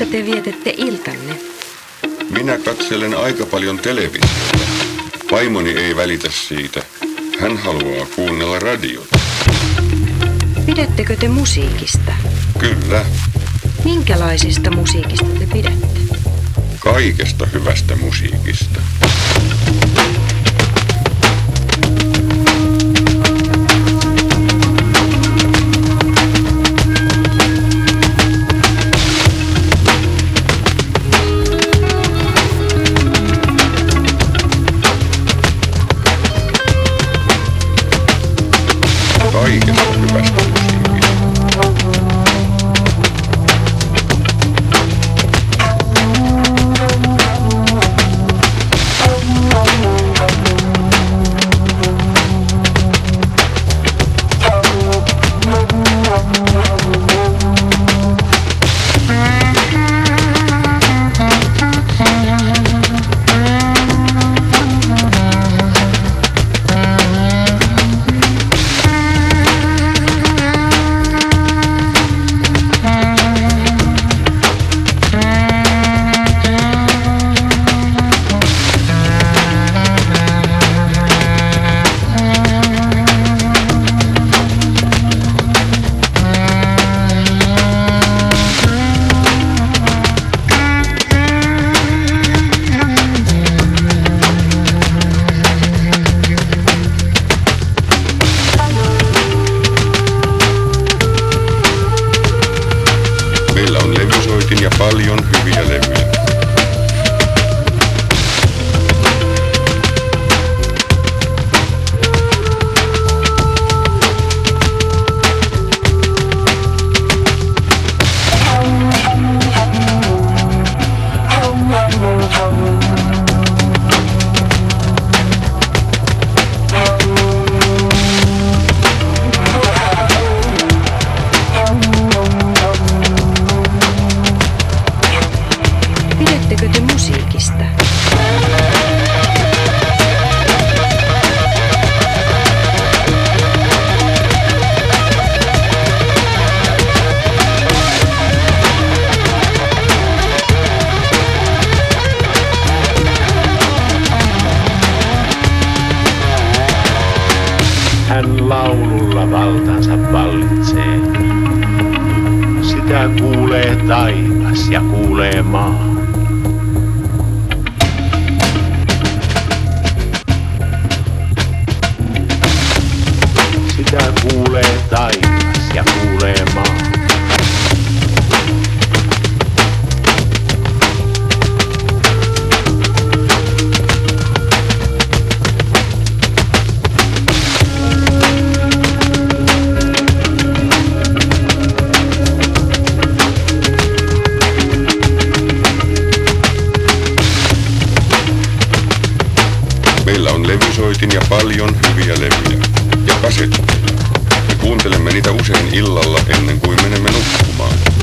Kuinka te vietette iltanne? Minä katselen aika paljon televisiota. Vaimoni ei välitä siitä. Hän haluaa kuunnella radiota. Pidättekö te musiikista? Kyllä, Minkälaisista musiikista te pidätte? kaikesta hyvästä musiikista. Kaikesta hyvästä musiikista. Meillä on levysoitin ja paljon hyviä levyjä. Pidättekö te musiikista? Hän laululla valtansa vallitsee. Sitä kuulee taivas ja kuulee maa. Sitä kuulee taivas ja kuulee maa. Meillä on levysoitin ja paljon hyviä levyjä. Ja kasetteja. Me kuuntelemme niitä usein illalla ennen kuin menemme nukkumaan.